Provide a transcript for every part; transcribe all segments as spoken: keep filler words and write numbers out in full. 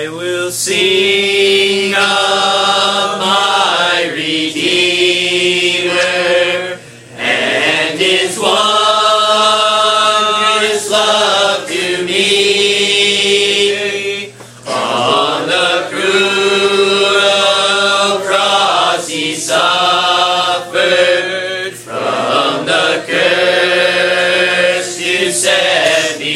I will sing of my Redeemer and His wondrous love to me. On the cruel cross He suffered, from the curse to set me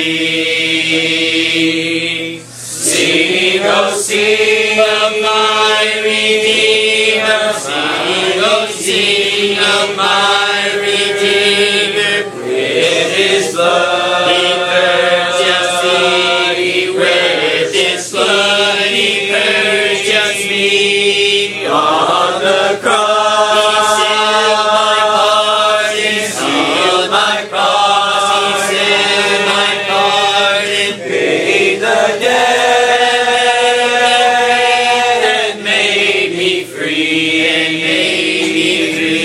free. Sing, oh sing of my Redeemer, sing, oh sing of my Redeemer. With His blood He purchased me, with His blood He purchased me. On the cross He sealed my pardon, He sealed my pardon, He sealed my pardon, paid the debt and made me free, and made me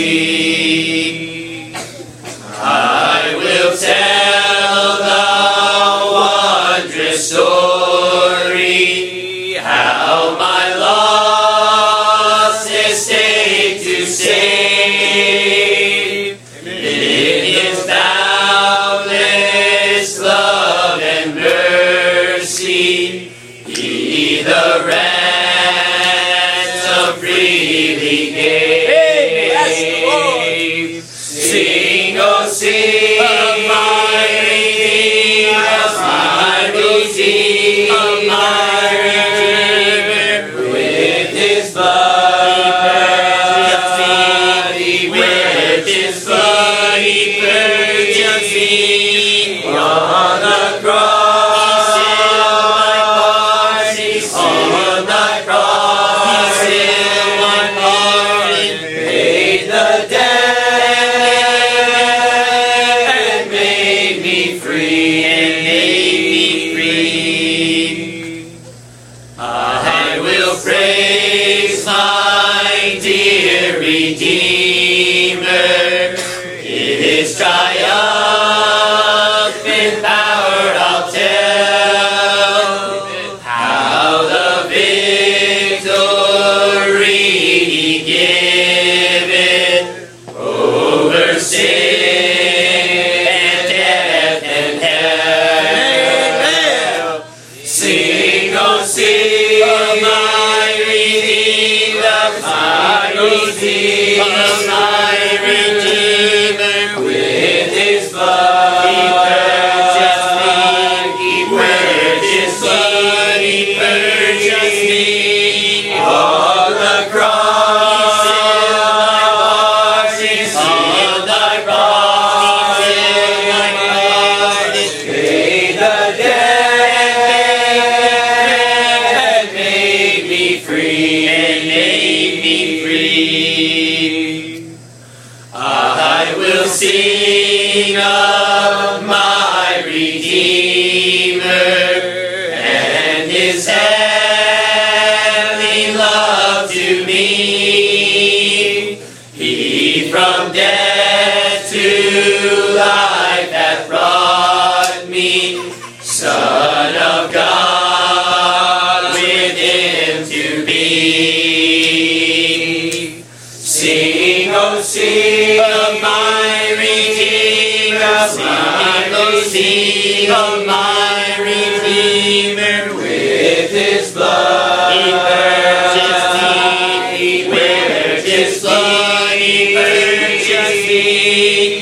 free. I will tell the wondrous story, how my lost estate to save. In His boundless love and mercy, He the ransom freely gave. Sing, oh sing of my Redeemer, my Redeemer, my Redeemer. With His blood He purchased me, with His blood He purchased me. On the cross He sealed my pardon, on the cross He sealed my pardon, paid the debt and made me free, and made me free. I will praise my dear Redeemer, His triumphant power I'll tell, how the victory He given over sin and death and hell. Sing, oh sing of my Redeemer, my Redeemer, my Redeemer. With His blood He purchased me, with His blood He purchased me. On the cross He sealed my pardon, He sealed my pardon, paid the debt and made me free, and made me free. I will sing of my Redeemer and His heavenly love to me. He from death to life hath brought me, Son of God, with Him to be. Sing, oh sing of my Redeemer, sing, oh sing of my Redeemer. With His blood He purchased me, with His blood He purchased me.